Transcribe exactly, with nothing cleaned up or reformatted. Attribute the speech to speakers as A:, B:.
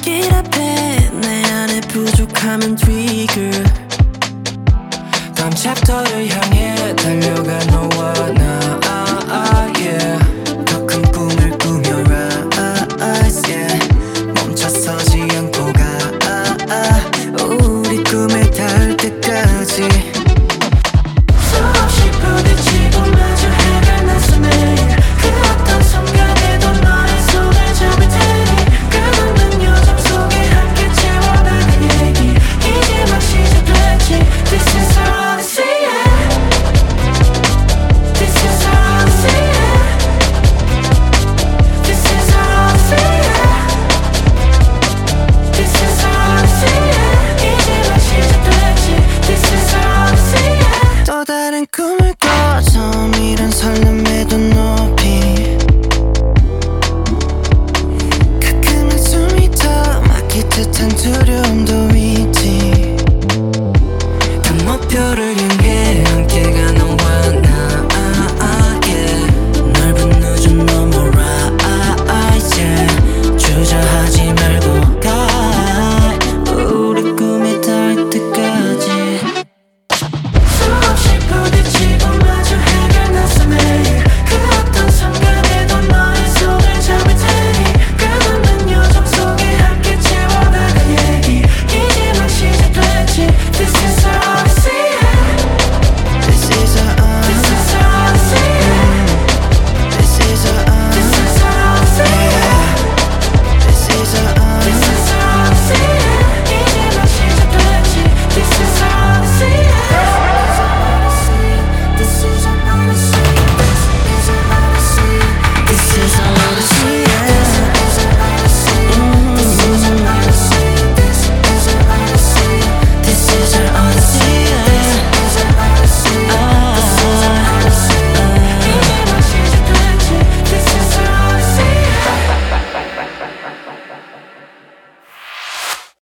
A: 길 앞에 내 안에 부족함은 trigger.
B: 다음 챕터를 향해 달려가 너와 나 ah, ah, yeah. 더 큰 꿈을 꾸며라 ah, yeah. 멈춰서지 않고 가 ah, ah. 우리 꿈에 닿을 때까지
A: 수없이 부딪히고 마주 해갈 낯선 매일 그 어떤 순간에도 너의 손을 잡을 테니 끝없는 요정 속에 함께 채워나갈 얘기 이제 막 시작됐지. This is our odyssey, yeah. This is our odyssey, yeah. This is our odyssey, yeah. This is our odyssey, yeah. 이제 막 시작됐지. This is our odyssey, yeah.
B: 또 다른 꿈을 꿔 처음이란 설렘에도 높이 가끔은 숨이 더 막힐 듯한 두려움도